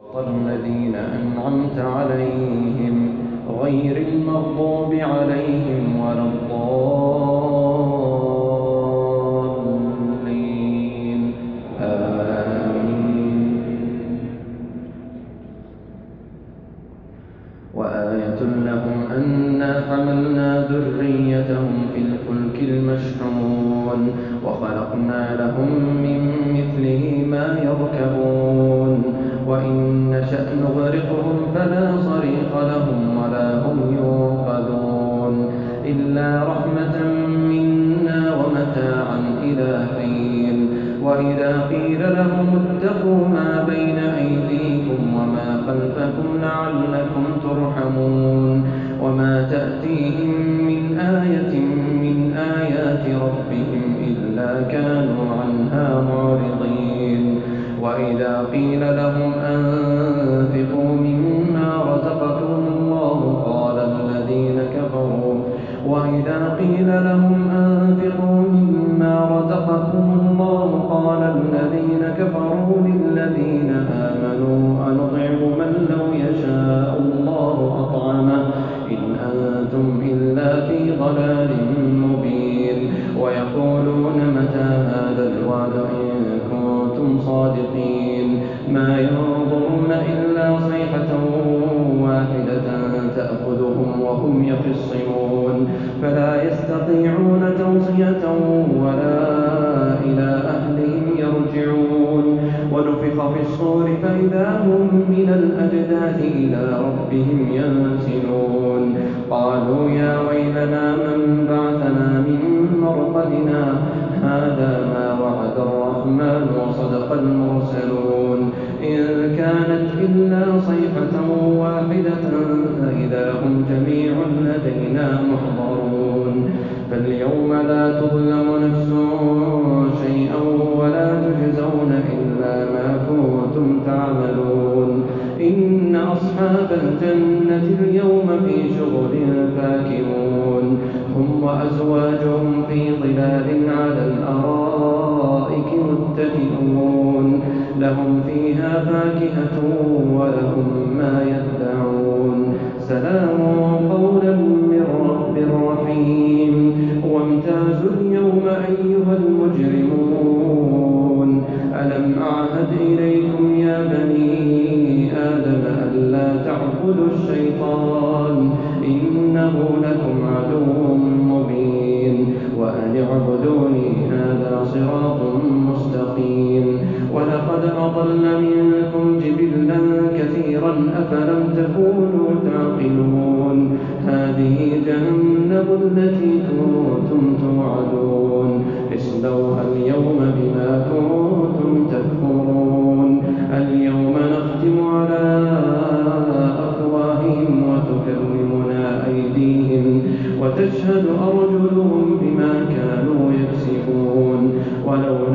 الذين أنعمت عليهم غير المغضوب عليهم ولا الضالين آمين. وآية لهم أنا حملنا ذريتهم في الفلك المشحون وخلقنا لهم من مثله ما يركبون وإن نشأ نغرقهم فلا صريخ لهم ولا هم ينقذون إلا رحمة منا ومتاعا إلى حين. وإذا قيل لهم اتقوا ما بين أيديكم وما خلفكم لعلكم ترحمون وما تأتيهم من آية من آيات ربهم إلا كانوا عنها معرضين. وإذا قيل لهم أنفقوا مما رزقكم الله قال الذين كفروا للذين آمنوا أنطعم من لو يشاء الله أطعمه إن أنتم إلا في ضلال مبين. ويقولون متى هذا الوعد إن كنتم صادقين ما ينظرون إلا صيحة واحدة تأخذهم وهم يخصمون فلا يستطيعون توصية ولا إلى أهلهم يرجعون. ونفخ في الصور فإذا هم من الأجداث إلى ربهم ينسلون. قالوا يا ويلنا من بعثنا من مرقدنا هذا ما وعد الرحمن وصدق المرسلون إن كانت إلا صيحة واحدة فإذا هم جميع لدينا محضرون. فاليوم لا تظلم نفس شيئا ولا تجزون إلا ما كنتم تعملون. إن أصحاب الجنة اليوم في شغل فاكهون هم وأزواجهم في ظلال على الأرائك متكئون لهم فيها فاكهة ولهم ما يدعون سلام قولا من رب رحيم. وامتازوا اليوم أيها المجرمون ألم أعهد إليكم يا بني آدم ألا تعبدوا الشيطان إنه لكم عدو مبين وأن اعبدوني هذا صراط مستقيم. ولقد أضل منكم جبلا كثيرا أفلم تكونوا تعقلون. هذه جهنم التي كنتم توعدون اصلوها اليوم بما كنتم تكفرون. اليوم نختم على أفواههم وتكلمنا أيديهم وتشهد أرجلهم بما كانوا يكسبون. ولو